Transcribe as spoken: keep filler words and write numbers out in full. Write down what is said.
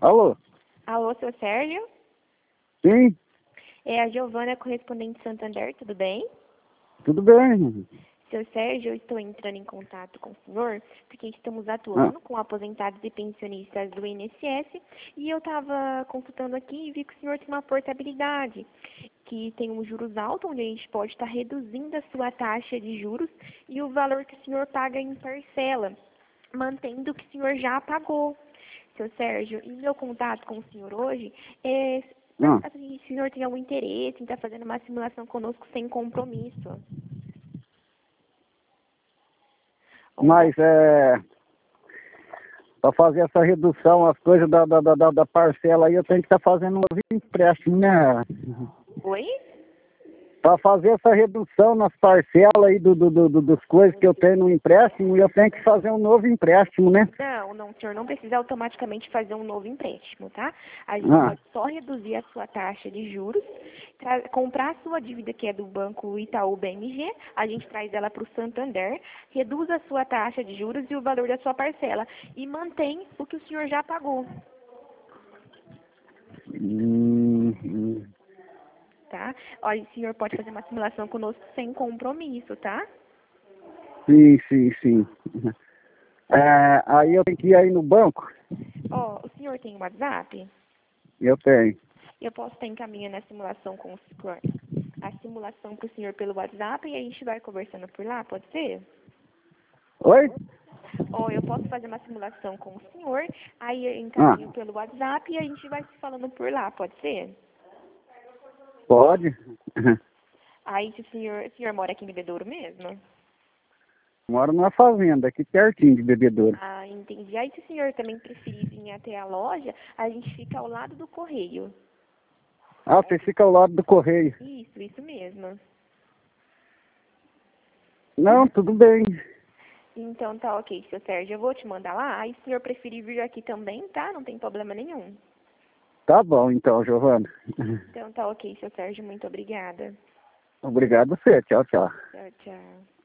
Alô? Alô, seu Sérgio? Sim, É a Giovana, correspondente de Santander, tudo bem? tudo bem. Seu Sérgio, eu estou entrando em contato com o senhor porque estamos Ah, atuando com aposentados e pensionistas do I N S S e eu estava consultando aqui e vi que o senhor tem uma portabilidade, que tem um juros alto, onde a gente pode estar reduzindo a sua taxa de juros e o valor que o senhor paga em parcela, mantendo o que o senhor já pagou. Seu Sérgio, e meu contato com o senhor hoje é ah. perguntar se o senhor tem algum interesse em estar fazendo uma simulação conosco sem compromisso. Onde Mas é. Para fazer essa redução, as coisas da, da, da, da parcela aí, eu tenho que estar fazendo um novo empréstimo, né? Oi? Para fazer essa redução nas parcelas aí do, do, do, do- dos coisas que eu tenho no empréstimo, eu tenho que fazer um novo empréstimo, né? Não, não, o senhor não precisa automaticamente fazer um novo empréstimo, tá? A gente Ah, pode só reduzir a sua taxa de juros, tra- comprar a sua dívida que é do Banco Itaú B M G, a gente traz ela para o Santander, reduz a sua taxa de juros e o valor da sua parcela e mantém o que o senhor já pagou, hum, hum. tá? Olha, o senhor pode fazer uma simulação conosco sem compromisso, tá? Sim, sim, sim. É, aí eu tenho que ir aí no banco? Ó, o senhor tem WhatsApp? Eu tenho. Eu posso estar encaminhando a simulação com o senhor, a simulação para o senhor pelo WhatsApp e a gente vai conversando por lá, pode ser? Oi? Ou eu posso fazer uma simulação com o senhor, aí eu Ah, encaminho pelo WhatsApp e a gente vai se falando por lá, pode ser? pode. Aí se o senhor, o senhor mora aqui em Bebedouro mesmo? Moro numa fazenda aqui pertinho de Bebedouro. Ah, entendi. Aí se o senhor também preferir vir até a loja, a gente fica ao lado do correio. Ah, você fica ao lado do correio. Isso, isso mesmo. Não, tudo bem. Então tá ok, seu Sérgio, eu vou te mandar lá, aí se o senhor preferir vir aqui também, tá? Não tem problema nenhum. Tá bom então, Giovana. Então tá ok, seu Sérgio, muito obrigada. Obrigado a você. Tchau, tchau. Tchau, tchau.